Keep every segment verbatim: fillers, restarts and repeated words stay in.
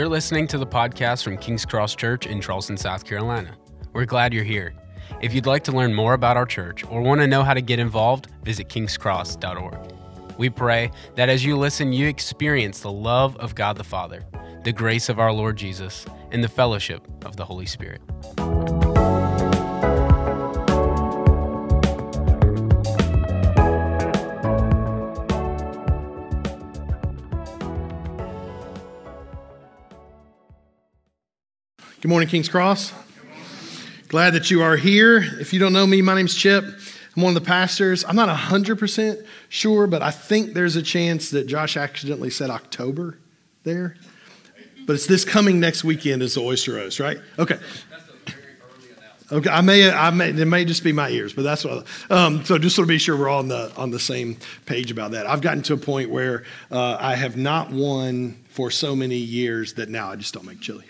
You're listening to the podcast from King's Cross Church in Charleston, South Carolina. We're glad you're here. If you'd like to learn more about our church or want to know how to get involved, visit kings cross dot org. We pray that as you listen, you experience the love of God the Father, the grace of our Lord Jesus, and the fellowship of the Holy Spirit. Good morning, King's Cross. Glad that you are here. If you don't know me, my name's Chip. I'm one of the pastors. I'm not one hundred percent sure, but I think there's a chance that Josh accidentally said October there. But it's this coming next weekend is the Oyster Roast, right? Okay. That's a very early announcement. Okay, I may, I may, it may just be my ears, but that's what. Um, so just to be sure we're all on the on the same page about that. I've gotten to a point where uh, I have not won for so many years that now I just don't make chili.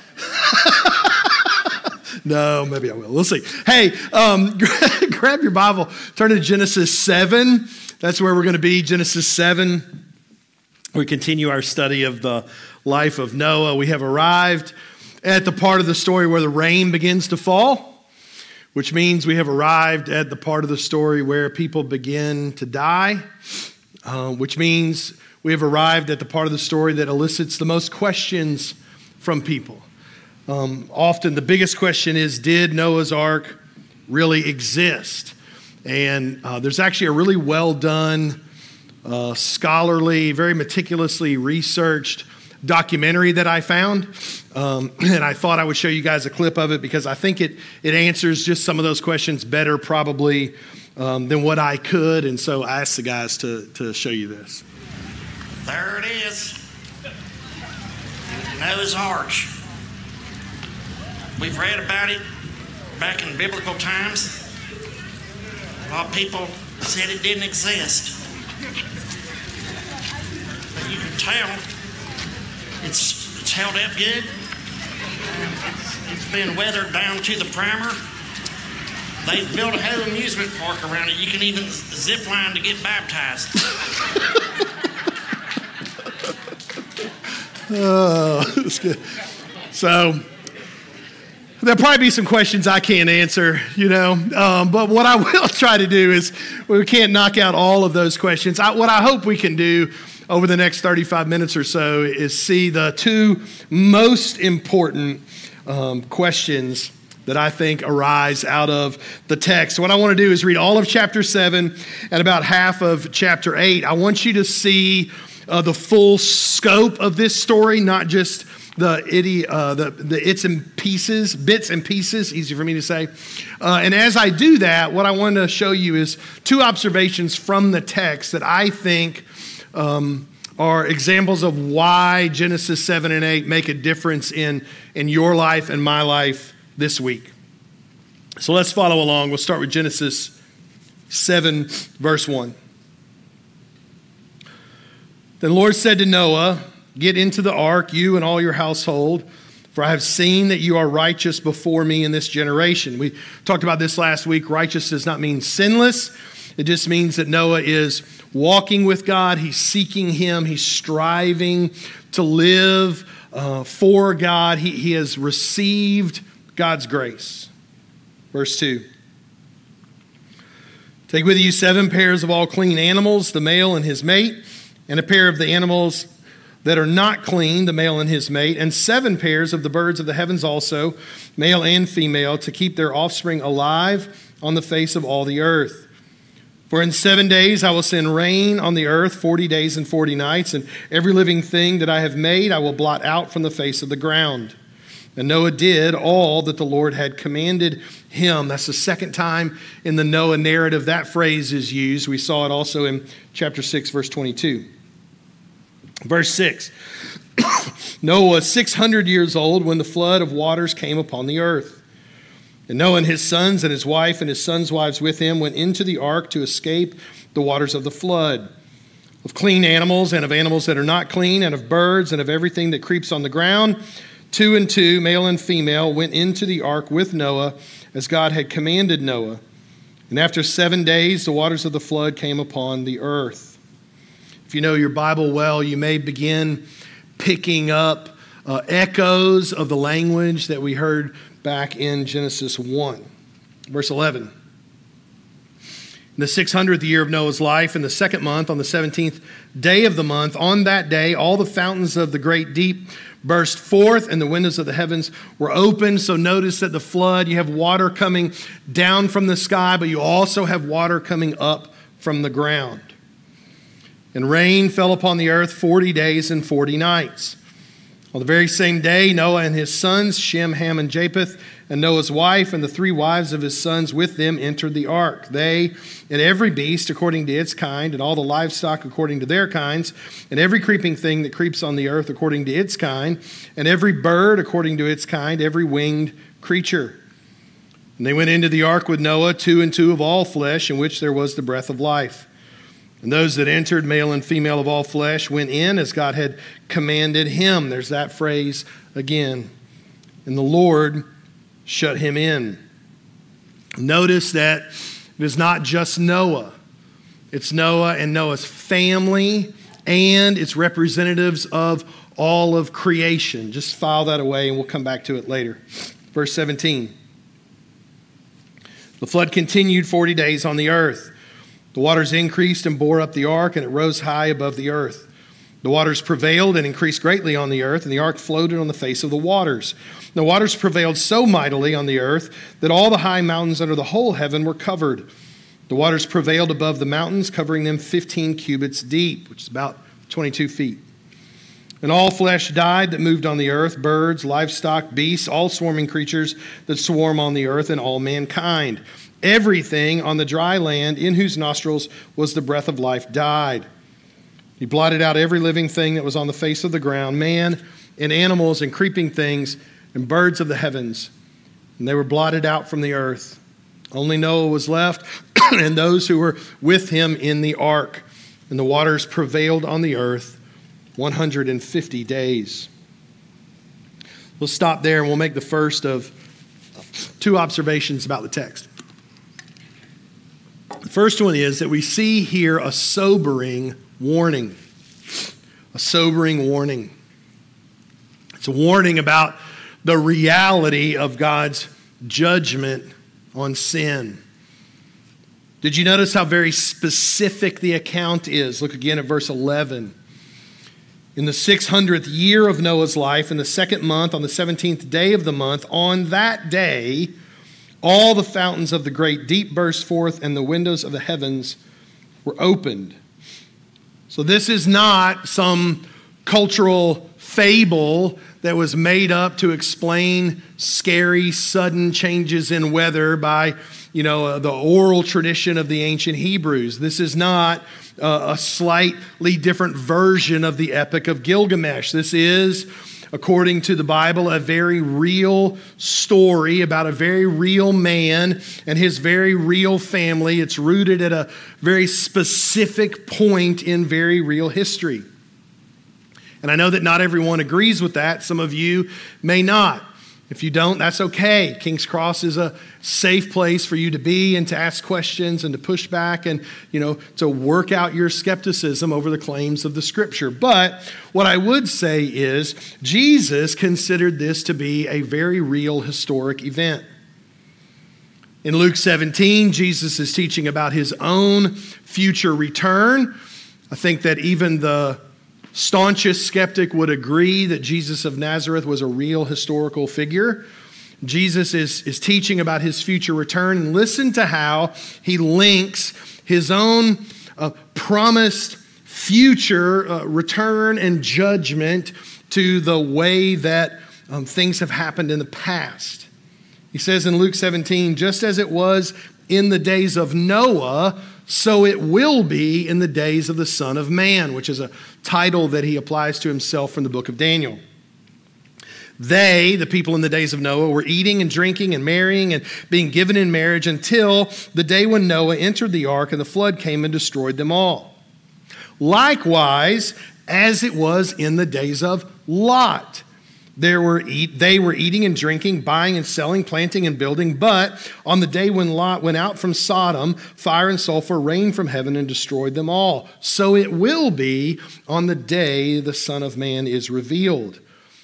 No, maybe I will. We'll see. Hey, um, grab your Bible, turn to Genesis seven. That's where we're going to be, Genesis seven. We continue our study of the life of Noah. We have arrived at the part of the story where the rain begins to fall, which means we have arrived at the part of the story where people begin to die, uh, which means we have arrived at the part of the story that elicits the most questions from people. Um, often the biggest question is, did Noah's Ark really exist? And uh, there's actually a really well done, uh, scholarly, very meticulously researched documentary that I found. Um, and I thought I would show you guys a clip of it because I think it, it answers just some of those questions better probably um, than what I could. And so I asked the guys to, to show you this. There it is. Noah's Ark. We've read about it back in biblical times. A lot of people said it didn't exist. But you can tell it's, it's held up good. It's, it's been weathered down to the primer. They've built a whole amusement park around it. You can even zip line to get baptized. Oh, that's good. So, there'll probably be some questions I can't answer, you know, um, but what I will try to do is, we can't knock out all of those questions. I, what I hope we can do over the next thirty-five minutes or so is see the two most important um, questions that I think arise out of the text. What I want to do is read all of chapter seven and about half of chapter eight. I want you to see uh, the full scope of this story, not just the itty, uh, the the its and pieces, bits and pieces, easy for me to say. Uh, and as I do that, what I want to show you is two observations from the text that I think um, are examples of why Genesis seven and eight make a difference in, in your life and my life this week. So let's follow along. We'll start with Genesis seven, verse one. Then the Lord said to Noah, "Get into the ark, you and all your household, for I have seen that you are righteous before me in this generation." We talked about this last week. Righteous does not mean sinless. It just means that Noah is walking with God. He's seeking Him. He's striving to live uh, for God. He, he has received God's grace. Verse two. "Take with you seven pairs of all clean animals, the male and his mate, and a pair of the animals that are not clean, the male and his mate, and seven pairs of the birds of the heavens also, male and female, to keep their offspring alive on the face of all the earth. For in seven days I will send rain on the earth, forty days and forty nights, and every living thing that I have made I will blot out from the face of the ground." And Noah did all that the Lord had commanded him. That's the second time in the Noah narrative that phrase is used. We saw it also in chapter six, verse twenty-two. Verse six, Noah was six hundred years old when the flood of waters came upon the earth. And Noah and his sons and his wife and his sons' wives with him went into the ark to escape the waters of the flood. Of clean animals and of animals that are not clean, and of birds and of everything that creeps on the ground, two and two, male and female, went into the ark with Noah as God had commanded Noah. And after seven days, the waters of the flood came upon the earth. If you know your Bible well, you may begin picking up uh, echoes of the language that we heard back in Genesis one. Verse eleven. In the six hundredth year of Noah's life, in the second month, on the seventeenth day of the month, on that day, all the fountains of the great deep burst forth, and the windows of the heavens were opened. So notice that the flood, you have water coming down from the sky, but you also have water coming up from the ground. And rain fell upon the earth forty days and forty nights. On the very same day, Noah and his sons, Shem, Ham, and Japheth, and Noah's wife and the three wives of his sons with them entered the ark. They and every beast according to its kind, and all the livestock according to their kinds, and every creeping thing that creeps on the earth according to its kind, and every bird according to its kind, every winged creature. And they went into the ark with Noah, two and two of all flesh, in which there was the breath of life. And those that entered, male and female of all flesh, went in as God had commanded him. There's that phrase again. And the Lord shut him in. Notice that it is not just Noah. It's Noah and Noah's family, and it's representatives of all of creation. Just file that away, and we'll come back to it later. Verse seventeen. The flood continued forty days on the earth. The waters increased and bore up the ark, and it rose high above the earth. The waters prevailed and increased greatly on the earth, and the ark floated on the face of the waters. The waters prevailed so mightily on the earth that all the high mountains under the whole heaven were covered. The waters prevailed above the mountains, covering them fifteen cubits deep, which is about twenty-two feet. And all flesh died that moved on the earth, birds, livestock, beasts, all swarming creatures that swarm on the earth, and all mankind. Everything on the dry land in whose nostrils was the breath of life died. He blotted out every living thing that was on the face of the ground, man and animals and creeping things and birds of the heavens. And they were blotted out from the earth. Only Noah was left and those who were with him in the ark. And the waters prevailed on the earth one hundred fifty days. We'll stop there and we'll make the first of two observations about the text. The first one is that we see here a sobering warning. A sobering warning. It's a warning about the reality of God's judgment on sin. Did you notice how very specific the account is? Look again at verse eleven. In the six hundredth year of Noah's life, in the second month, on the seventeenth day of the month, on that day, all the fountains of the great deep burst forth, and the windows of the heavens were opened. So this is not some cultural fable that was made up to explain scary, sudden changes in weather by, you know, uh, the oral tradition of the ancient Hebrews. This is not uh, a slightly different version of the Epic of Gilgamesh. This is, according to the Bible, a very real story about a very real man and his very real family. It's rooted at a very specific point in very real history. And I know that not everyone agrees with that. Some of you may not. If you don't, that's okay. King's Cross is a safe place for you to be and to ask questions and to push back and, you know, to work out your skepticism over the claims of the Scripture. But what I would say is Jesus considered this to be a very real historic event. In Luke seventeen, Jesus is teaching about his own future return. I think that even the staunchest skeptic would agree that Jesus of Nazareth was a real historical figure. Jesus is, is teaching about his future return. And listen to how he links his own uh, promised future uh, return and judgment to the way that um, things have happened in the past. He says in Luke seventeen, just as it was in the days of Noah, so it will be in the days of the Son of Man, which is a title that he applies to himself from the book of Daniel. They, the people in the days of Noah, were eating and drinking and marrying and being given in marriage until the day when Noah entered the ark and the flood came and destroyed them all. Likewise, as it was in the days of Lot. There were eat, they were eating and drinking, buying and selling, planting and building. But on the day when Lot went out from Sodom, fire and sulfur rained from heaven and destroyed them all. So it will be on the day the Son of Man is revealed.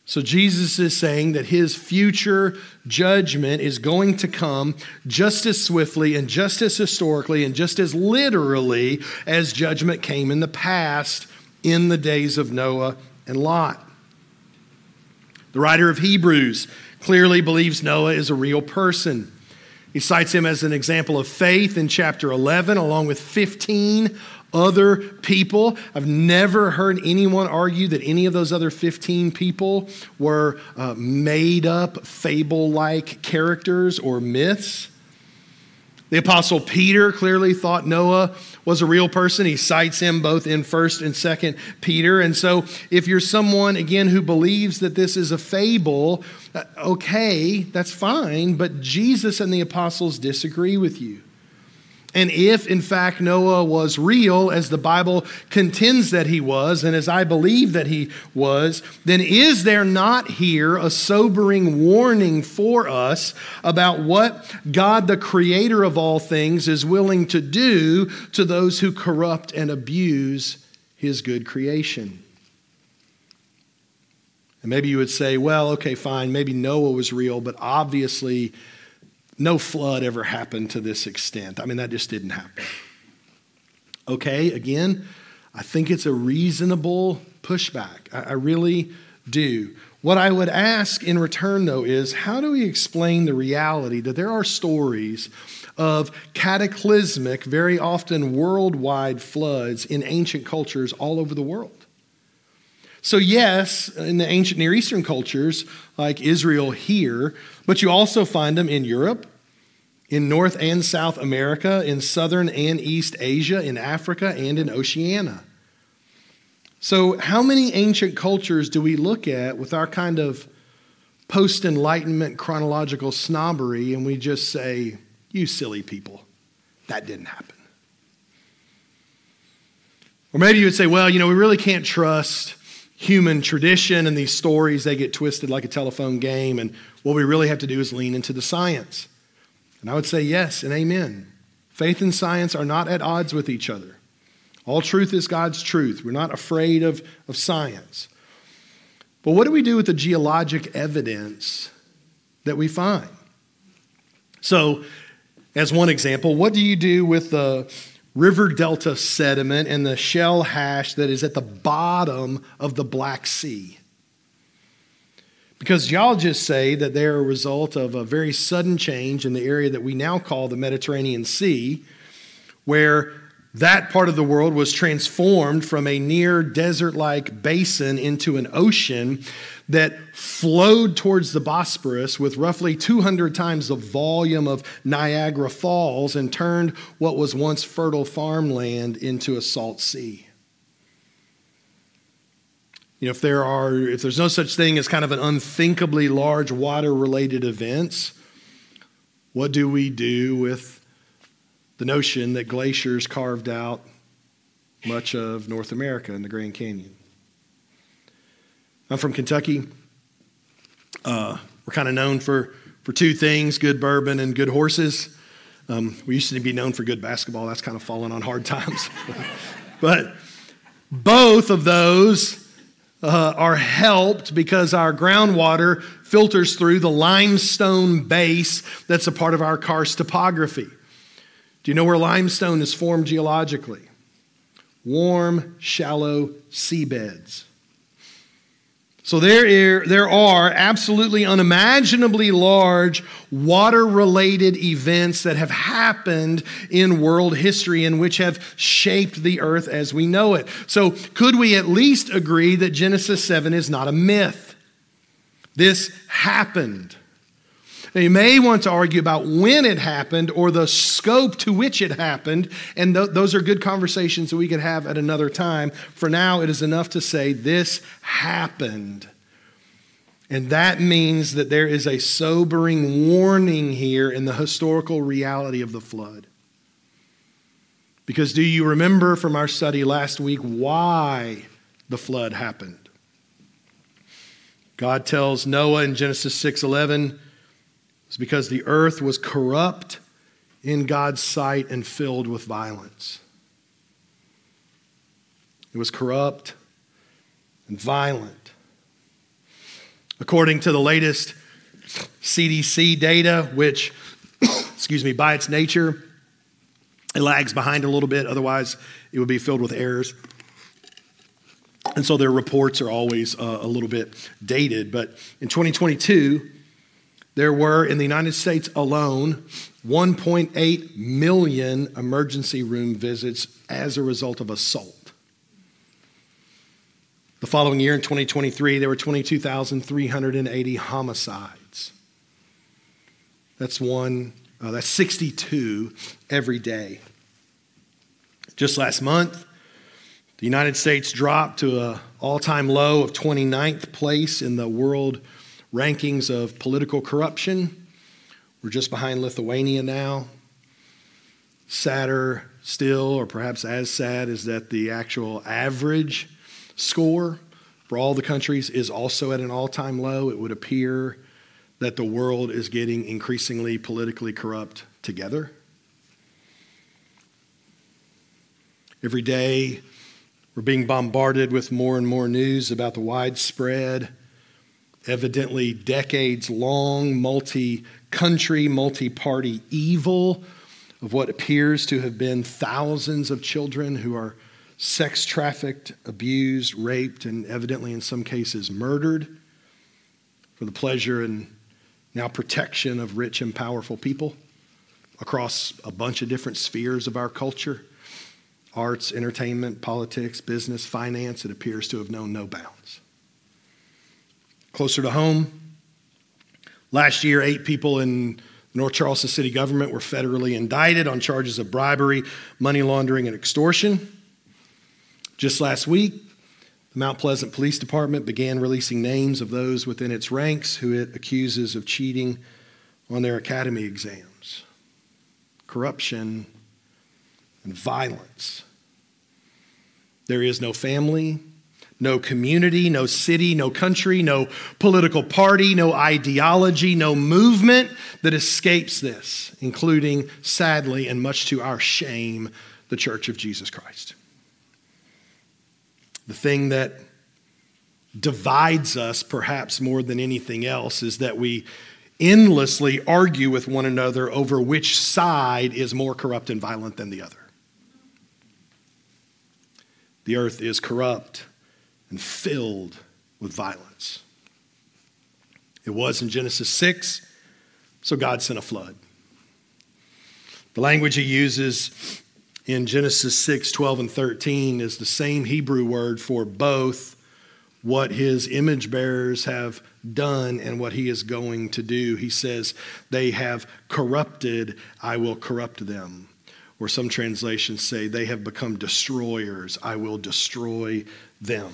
So Jesus is saying that his future judgment is going to come just as swiftly and just as historically and just as literally as judgment came in the past in the days of Noah and Lot. The writer of Hebrews clearly believes Noah is a real person. He cites him as an example of faith in chapter eleven, along with fifteen other people. I've never heard anyone argue that any of those other fifteen people were uh, made up fable-like characters or myths. The Apostle Peter clearly thought Noah was a real person. He cites him both in First and Second Peter. And so if you're someone, again, who believes that this is a fable, uh, okay, that's fine, but Jesus and the apostles disagree with you. And if, in fact, Noah was real, as the Bible contends that he was, and as I believe that he was, then is there not here a sobering warning for us about what God, the creator of all things, is willing to do to those who corrupt and abuse his good creation? And maybe you would say, well, okay, fine, maybe Noah was real, but obviously no flood ever happened to this extent. I mean, that just didn't happen. Okay, again, I think it's a reasonable pushback. I, I really do. What I would ask in return, though, is how do we explain the reality that there are stories of cataclysmic, very often worldwide floods in ancient cultures all over the world? So yes, in the ancient Near Eastern cultures, like Israel here, but you also find them in Europe, in North and South America, in Southern and East Asia, in Africa, and in Oceania. So how many ancient cultures do we look at with our kind of post-Enlightenment chronological snobbery and we just say, you silly people, that didn't happen? Or maybe you would say, well, you know, we really can't trust human tradition and these stories, they get twisted like a telephone game, and what we really have to do is lean into the science. And I would say yes and amen. Faith and science are not at odds with each other. All truth is God's truth. We're not afraid of, of science. But what do we do with the geologic evidence that we find? So, as one example, what do you do with the river delta sediment and the shell hash that is at the bottom of the Black Sea? Because geologists say that they're a result of a very sudden change in the area that we now call the Mediterranean Sea, where that part of the world was transformed from a near desert-like basin into an ocean that flowed towards the Bosporus with roughly two hundred times the volume of Niagara Falls and turned what was once fertile farmland into a salt sea. You know, if there are, if there's no such thing as kind of an unthinkably large water-related events, what do we do with the notion that glaciers carved out much of North America and the Grand Canyon? I'm from Kentucky. Uh, we're kind of known for, for two things, good bourbon and good horses. Um, we used to be known for good basketball. That's kind of fallen on hard times. But both of those uh, are helped because our groundwater filters through the limestone base that's a part of our karst topography. Do you know where limestone is formed geologically? Warm, shallow seabeds. So there, there are absolutely unimaginably large water-related events that have happened in world history and which have shaped the earth as we know it. So could we at least agree that Genesis seven is not a myth? This happened. Now, you may want to argue about when it happened or the scope to which it happened, and th- those are good conversations that we could have at another time. For now, it is enough to say this happened. And that means that there is a sobering warning here in the historical reality of the flood. Because do you remember from our study last week why the flood happened? God tells Noah in Genesis six eleven, it's because the earth was corrupt in God's sight and filled with violence. It was corrupt and violent. According to the latest C D C data, which, excuse me, by its nature, it lags behind a little bit. Otherwise, it would be filled with errors. And so their reports are always uh, a little bit dated. But in twenty twenty-two, there were, in the United States alone, one point eight million emergency room visits as a result of assault. The following year, in twenty twenty-three, there were twenty-two thousand three hundred eighty homicides. That's one, uh, that's sixty-two every day. Just last month, the United States dropped to an all-time low of twenty-ninth place in the world rankings of political corruption. We're just behind Lithuania now. Sadder still, or perhaps as sad, is that the actual average score for all the countries is also at an all-time low. It would appear that the world is getting increasingly politically corrupt together. Every day, we're being bombarded with more and more news about the widespread, evidently decades-long, multi-country, multi-party evil of what appears to have been thousands of children who are sex trafficked, abused, raped, and evidently in some cases murdered for the pleasure and now protection of rich and powerful people across a bunch of different spheres of our culture. Arts, entertainment, politics, business, finance, it appears to have known no bounds. Closer to home, last year, eight people in North Charleston city government were federally indicted on charges of bribery, money laundering, and extortion. Just last week, the Mount Pleasant Police Department began releasing names of those within its ranks who it accuses of cheating on their academy exams. Corruption and violence. There is no family, no community, no city, no country, no political party, no ideology, no movement that escapes this, including, sadly, and much to our shame, the Church of Jesus Christ. The thing that divides us, perhaps more than anything else, is that we endlessly argue with one another over which side is more corrupt and violent than the other. The earth is corrupt and filled with violence. It was in Genesis six, so God sent a flood. The language he uses in Genesis six, twelve, and thirteen is the same Hebrew word for both what his image bearers have done and what he is going to do. He says, they have corrupted, I will corrupt them. Or some translations say, they have become destroyers, I will destroy them.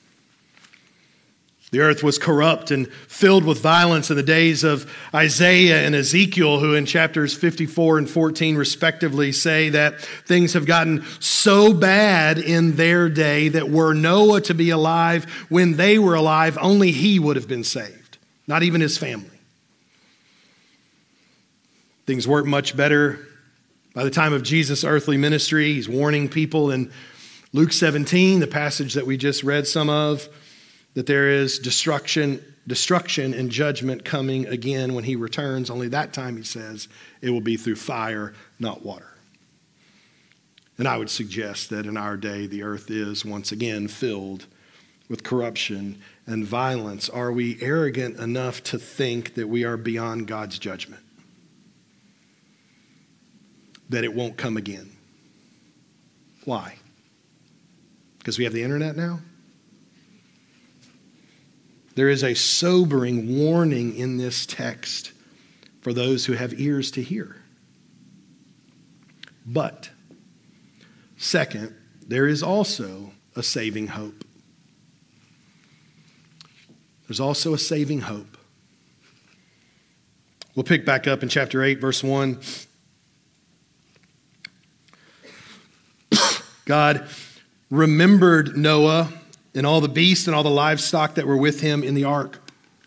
The earth was corrupt and filled with violence in the days of Isaiah and Ezekiel, who in chapters fifty-four and fourteen respectively say that things have gotten so bad in their day that were Noah to be alive when they were alive, only he would have been saved, not even his family. Things weren't much better by the time of Jesus' earthly ministry. He's warning people in Luke seventeen, the passage that we just read some of, that there is destruction, destruction and judgment coming again when he returns. Only that time, he says, it will be through fire, not water. And I would suggest that in our day, the earth is once again filled with corruption and violence. Are we arrogant enough to think that we are beyond God's judgment? That it won't come again? Why? Because we have the internet now? There is a sobering warning in this text for those who have ears to hear. But, second, there is also a saving hope. There's also a saving hope. We'll pick back up in chapter eight, verse one. God remembered Noah and all the beasts and all the livestock that were with him in the ark.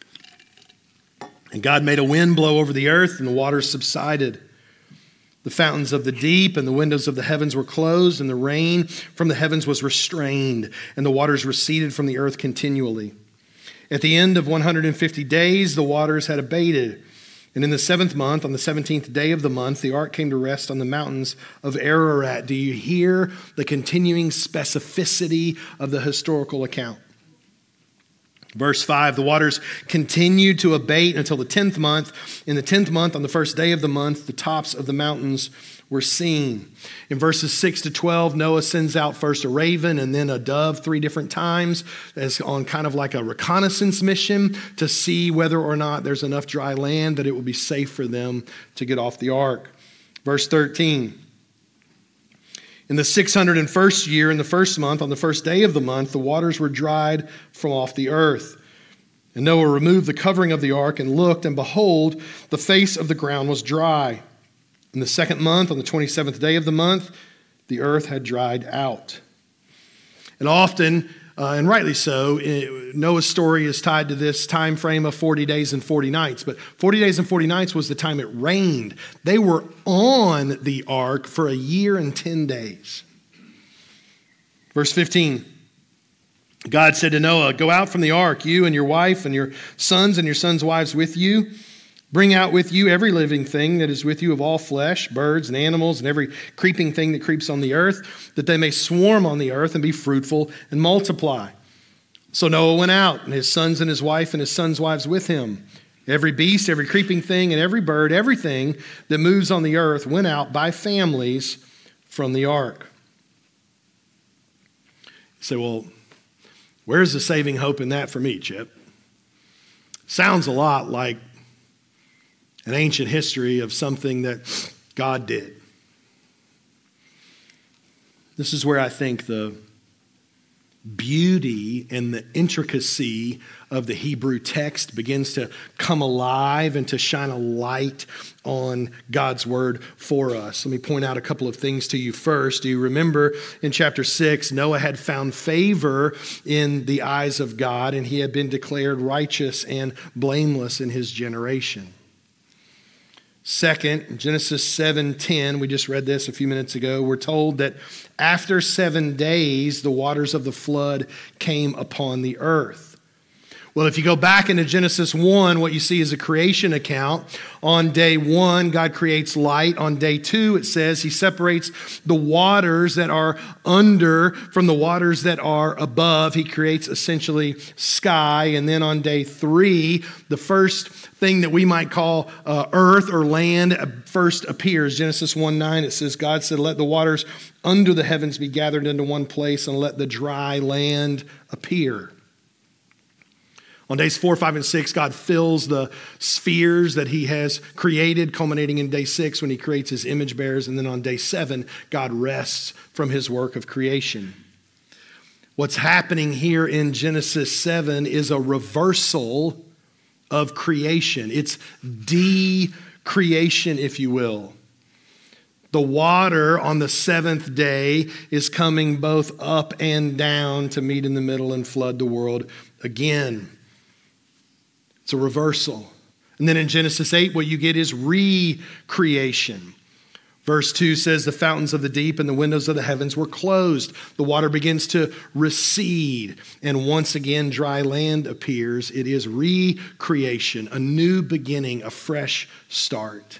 And God made a wind blow over the earth, and the waters subsided. The fountains of the deep and the windows of the heavens were closed, and the rain from the heavens was restrained, and the waters receded from the earth continually. At the end of one hundred fifty days, the waters had abated. And in the seventh month, on the seventeenth day of the month, the ark came to rest on the mountains of Ararat. Do you hear the continuing specificity of the historical account? Verse five, the waters continued to abate until the tenth month. In the tenth month, on the first day of the month, the tops of the mountains were seen. In verses six to twelve, Noah sends out first a raven and then a dove three different times as on kind of like a reconnaissance mission to see whether or not there's enough dry land that it will be safe for them to get off the ark. Verse thirteen, in the six hundred first year, in the first month, on the first day of the month, the waters were dried from off the earth. And Noah removed the covering of the ark and looked, and behold, the face of the ground was dry. In the second month, on the twenty-seventh day of the month, the earth had dried out. And often, uh, and rightly so, it, Noah's story is tied to this time frame of forty days and forty nights. But forty days and forty nights was the time it rained. They were on the ark for a year and ten days. Verse fifteen, God said to Noah, "Go out from the ark, you and your wife and your sons and your sons' wives with you. Bring out with you every living thing that is with you of all flesh, birds and animals, and every creeping thing that creeps on the earth, that they may swarm on the earth and be fruitful and multiply." So Noah went out, and his sons and his wife and his sons' wives with him. Every beast, every creeping thing, and every bird, everything that moves on the earth went out by families from the ark. You say, well, where's the saving hope in that for me, Chip? Sounds a lot like an ancient history of something that God did. This is where I think the beauty and the intricacy of the Hebrew text begins to come alive and to shine a light on God's word for us. Let me point out a couple of things to you first. Do you remember in chapter six, Noah had found favor in the eyes of God, and he had been declared righteous and blameless in his generation. Second, Genesis seven ten, we just read this a few minutes ago, we're told that after seven days, the waters of the flood came upon the earth. Well, if you go back into Genesis one, what you see is a creation account. On day one, God creates light. On day two, it says he separates the waters that are under from the waters that are above. He creates essentially sky. And then on day three, the first thing that we might call uh, earth or land first appears. Genesis one nine, it says, God said, "Let the waters under the heavens be gathered into one place, and let the dry land appear." On days four, five, and six, God fills the spheres that he has created, culminating in day six when he creates his image bearers. And then on day seven, God rests from his work of creation. What's happening here in Genesis seven is a reversal of creation. It's de-creation, if you will. The water on the seventh day is coming both up and down to meet in the middle and flood the world again. It's a reversal. And then in Genesis eight, what you get is recreation. Verse two says, "The fountains of the deep and the windows of the heavens were closed. The water begins to recede, and once again dry land appears." It is recreation, a new beginning, a fresh start.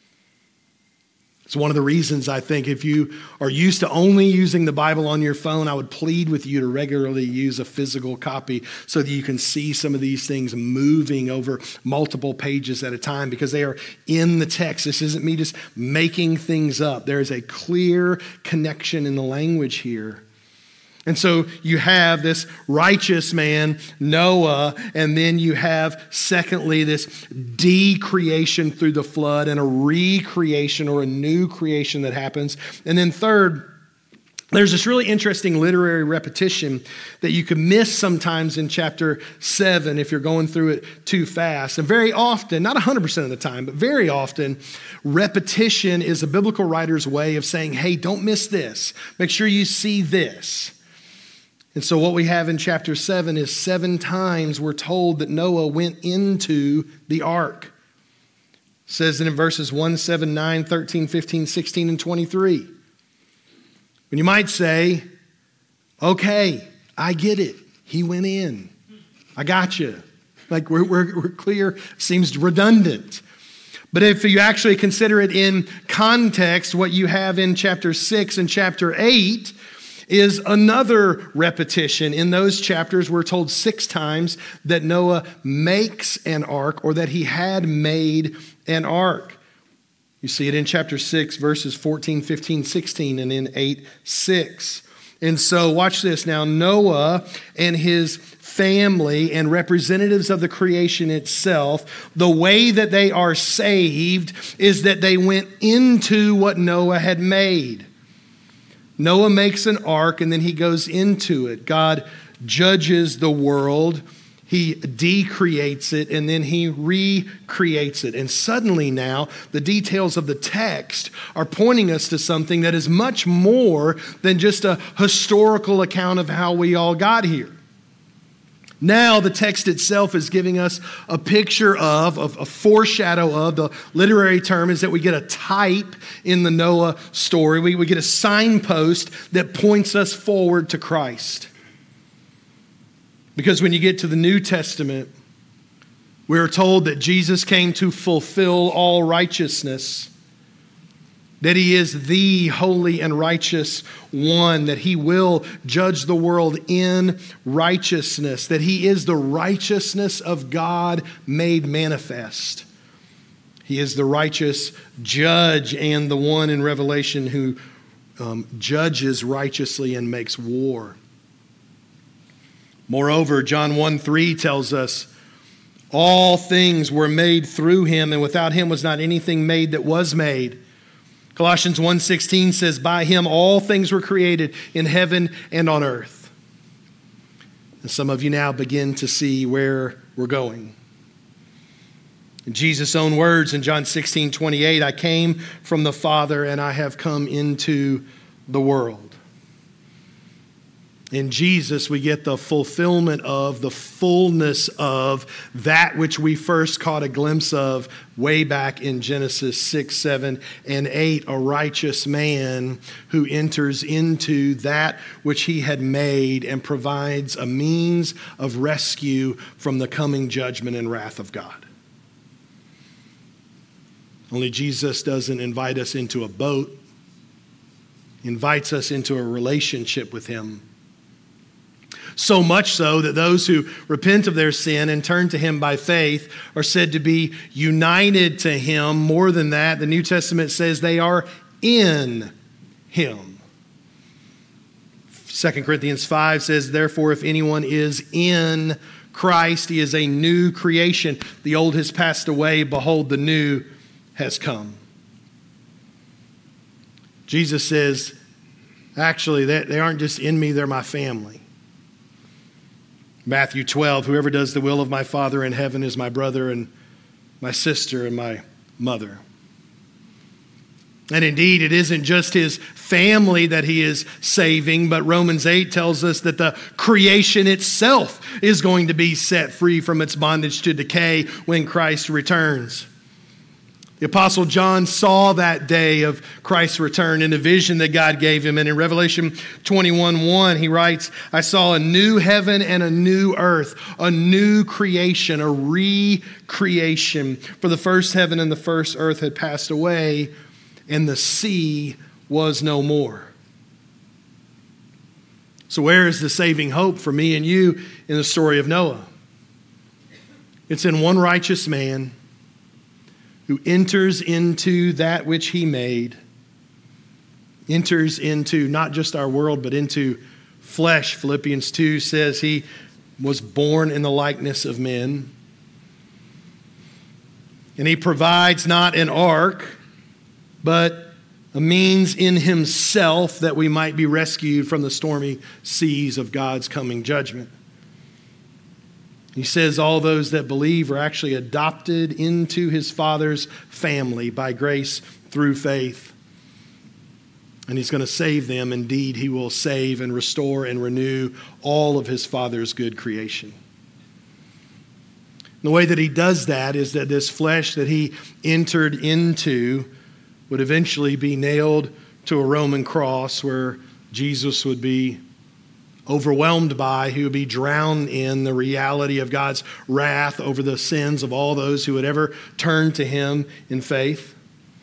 It's one of the reasons I think if you are used to only using the Bible on your phone, I would plead with you to regularly use a physical copy so that you can see some of these things moving over multiple pages at a time, because they are in the text. This isn't me just making things up. There is a clear connection in the language here. And so you have this righteous man, Noah, and then you have, secondly, this de-creation through the flood and a recreation or a new creation that happens. And then third, there's this really interesting literary repetition that you can miss sometimes in chapter seven if you're going through it too fast. And very often, not one hundred percent of the time, but very often, repetition is a biblical writer's way of saying, hey, don't miss this. Make sure you see this. And so what we have in chapter seven is seven times we're told that Noah went into the ark. It says it in verses one, seven, nine, thirteen, fifteen, sixteen, and twenty-three. And you might say, okay, I get it. He went in. I got you. Like we're, we're, we're clear, seems redundant. But if you actually consider it in context, what you have in chapter six and chapter eight is another repetition. In those chapters, we're told six times that Noah makes an ark, or that he had made an ark. You see it in chapter six, verses fourteen, fifteen, sixteen, and in eight, six. And so watch this now. Noah and his family and representatives of the creation itself, the way that they are saved is that they went into what Noah had made. Noah makes an ark and then he goes into it. God judges the world. He decreates it and then he recreates it. And suddenly now, the details of the text are pointing us to something that is much more than just a historical account of how we all got here. Now the text itself is giving us a picture of, of, a foreshadow of, the literary term is that we get a type in the Noah story. We, we get a signpost that points us forward to Christ. Because when you get to the New Testament, we are told that Jesus came to fulfill all righteousness, that he is the holy and righteous one, that he will judge the world in righteousness, that he is the righteousness of God made manifest. He is the righteous judge and the one in Revelation who um, judges righteously and makes war. Moreover, John one three tells us, all things were made through him, and without him was not anything made that was made. Colossians one sixteen says, by him all things were created in heaven and on earth. And some of you now begin to see where we're going. In Jesus' own words in John sixteen twenty-eight, I came from the Father and I have come into the world. In Jesus, we get the fulfillment of, the fullness of that which we first caught a glimpse of way back in Genesis six, seven, and eight, a righteous man who enters into that which he had made and provides a means of rescue from the coming judgment and wrath of God. Only Jesus doesn't invite us into a boat. He invites us into a relationship with him. So much so that those who repent of their sin and turn to him by faith are said to be united to him. More than that, the New Testament says they are in him. Second Corinthians five says, therefore, if anyone is in Christ, he is a new creation. The old has passed away. Behold, the new has come. Jesus says, actually, they, they aren't just in me, they're my family. Matthew twelve, whoever does the will of my Father in heaven is my brother and my sister and my mother. And indeed, it isn't just his family that he is saving, but Romans eight tells us that the creation itself is going to be set free from its bondage to decay when Christ returns. The Apostle John saw that day of Christ's return in a vision that God gave him. And in Revelation twenty-one one, he writes, I saw a new heaven and a new earth, a new creation, a recreation. For the first heaven and the first earth had passed away, and the sea was no more. So where is the saving hope for me and you in the story of Noah? It's in one righteous man who enters into that which he made, enters into not just our world, but into flesh. Philippians two says he was born in the likeness of men. And he provides not an ark, but a means in himself that we might be rescued from the stormy seas of God's coming judgment. He says all those that believe are actually adopted into his Father's family by grace through faith. And he's going to save them. Indeed, he will save and restore and renew all of his Father's good creation. The way that he does that is that this flesh that he entered into would eventually be nailed to a Roman cross where Jesus would be overwhelmed by, he would be drowned in the reality of God's wrath over the sins of all those who would ever turn to him in faith.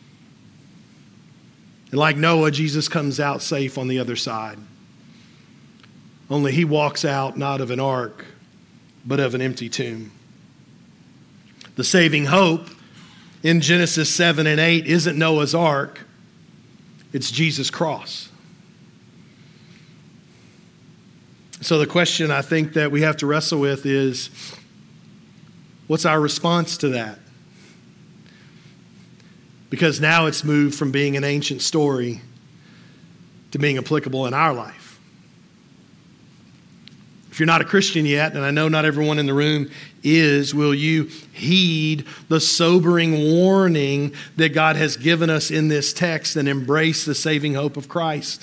And like Noah, Jesus comes out safe on the other side. Only he walks out not of an ark, but of an empty tomb. The saving hope in Genesis seven and eight isn't Noah's ark, it's Jesus' cross. So the question I think that we have to wrestle with is, what's our response to that? Because now it's moved from being an ancient story to being applicable in our life. If you're not a Christian yet, and I know not everyone in the room is, will you heed the sobering warning that God has given us in this text and embrace the saving hope of Christ?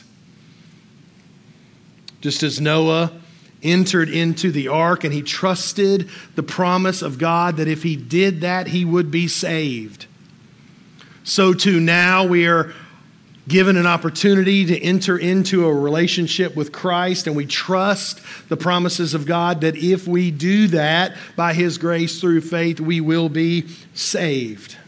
Just as Noah entered into the ark and he trusted the promise of God that if he did that, he would be saved, so too now we are given an opportunity to enter into a relationship with Christ, and we trust the promises of God that if we do that by his grace through faith, we will be saved.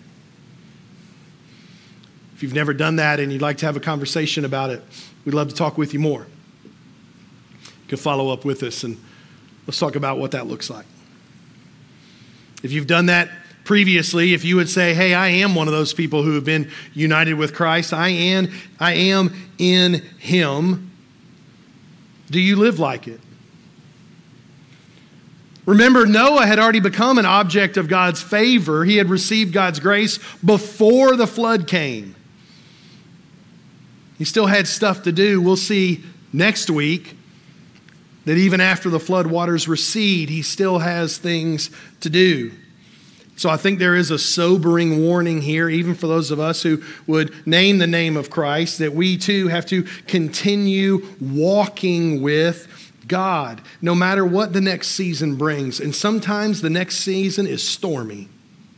If you've never done that and you'd like to have a conversation about it, we'd love to talk with you more. You can follow up with us and let's talk about what that looks like. If you've done that previously, if you would say, hey, I am one of those people who have been united with Christ, I am, I am in him, do you live like it? Remember, Noah had already become an object of God's favor. He had received God's grace before the flood came. He still had stuff to do. We'll see next week that even after the flood waters recede, he still has things to do. So I think there is a sobering warning here, even for those of us who would name the name of Christ, that we too have to continue walking with God, no matter what the next season brings. And sometimes the next season is stormy.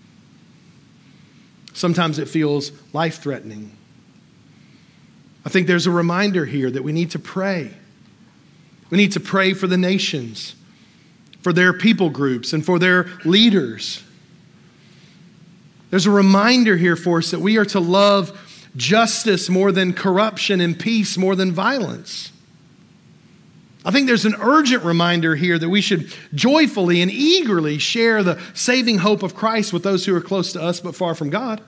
Sometimes it feels life-threatening. I think there's a reminder here that we need to pray. We need to pray for the nations, for their people groups, and for their leaders. There's a reminder here for us that we are to love justice more than corruption and peace more than violence. I think there's an urgent reminder here that we should joyfully and eagerly share the saving hope of Christ with those who are close to us but far from God.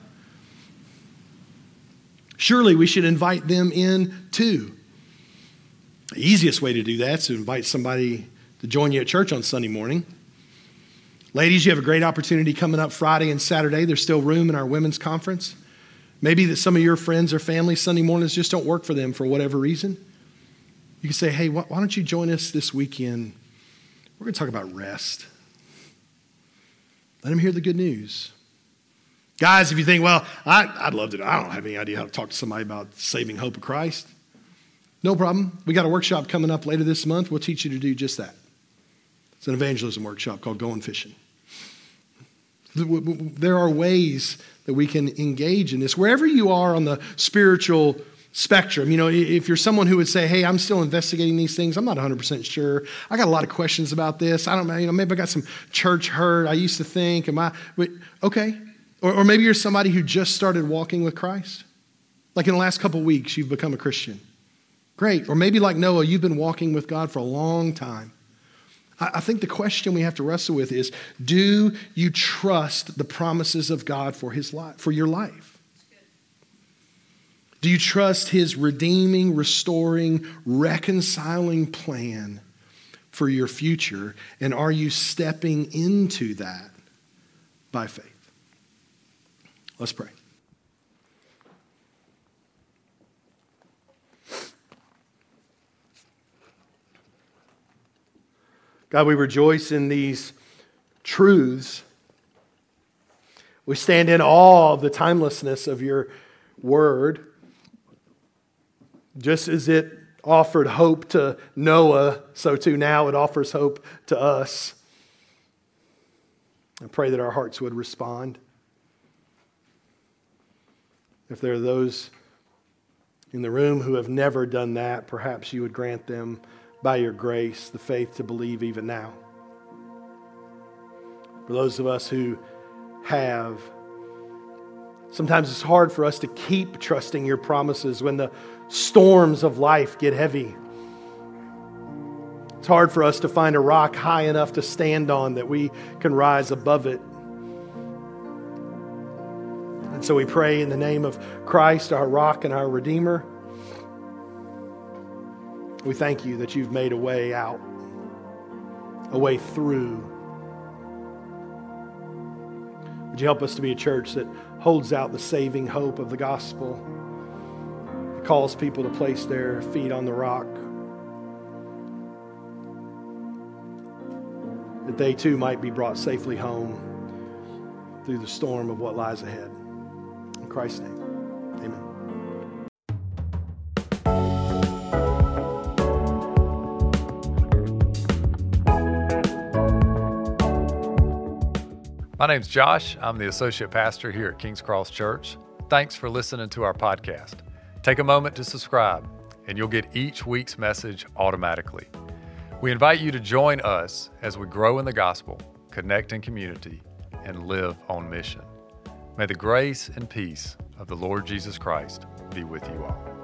Surely we should invite them in too. The easiest way to do that is to invite somebody to join you at church on Sunday morning. Ladies, you have a great opportunity coming up Friday and Saturday. There's still room in our women's conference. Maybe that some of your friends or family Sunday mornings just don't work for them for whatever reason. You can say, hey, why don't you join us this weekend? We're going to talk about rest. Let them hear the good news. Guys, if you think, well, I, I'd love to, I don't have any idea how to talk to somebody about saving hope of Christ. No problem. We got a workshop coming up later this month. We'll teach you to do just that. It's an evangelism workshop called Going Fishing. There are ways that we can engage in this. Wherever you are on the spiritual spectrum, you know, if you're someone who would say, hey, I'm still investigating these things, I'm not one hundred percent sure. I got a lot of questions about this. I don't know, you know, maybe I got some church hurt. I used to think, am I, but, okay. Or, or maybe you're somebody who just started walking with Christ. Like in the last couple of weeks, you've become a Christian. Great. Or maybe like Noah, you've been walking with God for a long time. I think the question we have to wrestle with is, do you trust the promises of God for his life, for your life? Do you trust his redeeming, restoring, reconciling plan for your future? And are you stepping into that by faith? Let's pray. God, we rejoice in these truths. We stand in awe of the timelessness of your word. Just as it offered hope to Noah, so too now it offers hope to us. I pray that our hearts would respond. If there are those in the room who have never done that, perhaps you would grant them by your grace, the faith to believe even now. For those of us who have, sometimes it's hard for us to keep trusting your promises when the storms of life get heavy. It's hard for us to find a rock high enough to stand on that we can rise above it. And so we pray in the name of Christ, our rock and our Redeemer. We thank you that you've made a way out, a way through. Would you help us to be a church that holds out the saving hope of the gospel, that calls people to place their feet on the rock, that they too might be brought safely home through the storm of what lies ahead. In Christ's name, amen. My name's Josh. I'm the associate pastor here at Kings Cross Church. Thanks for listening to our podcast. Take a moment to subscribe, and you'll get each week's message automatically. We invite you to join us as we grow in the gospel, connect in community, and live on mission. May the grace and peace of the Lord Jesus Christ be with you all.